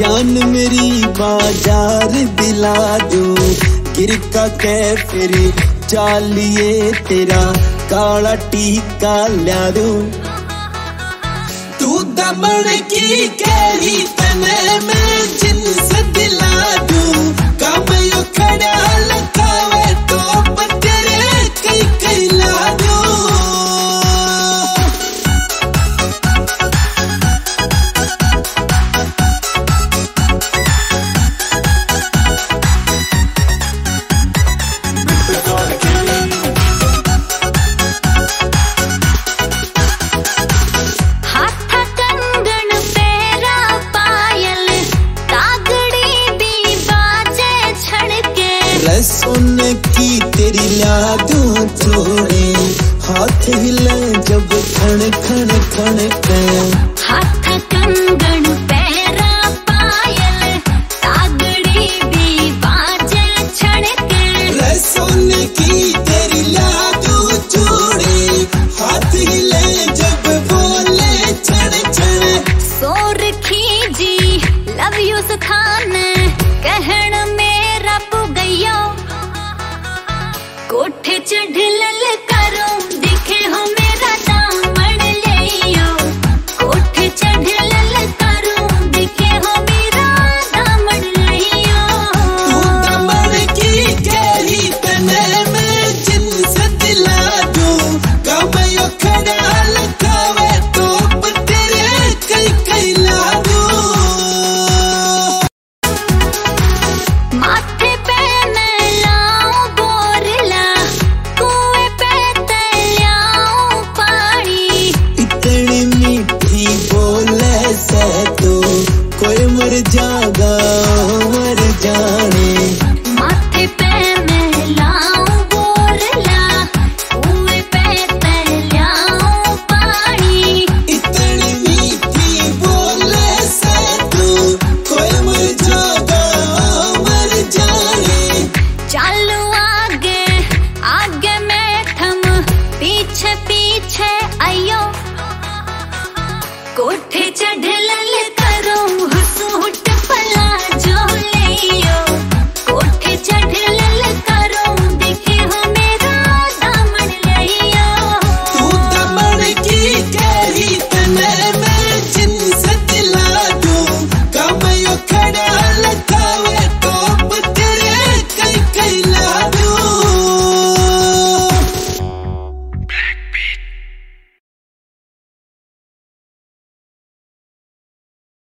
जान मेरी बाजार दिला दूं, गिरका के फिर चालिए तेरा काला टीका ला दूं। तू दमन की कैरी तने में जिन्स दिला दूं, कब यो खड़ा लखावे तो बतेरे कई कई ला दूं। सुन की तेरी ला दूं चूड़ी, हाथ हिले जब खण खण खण के।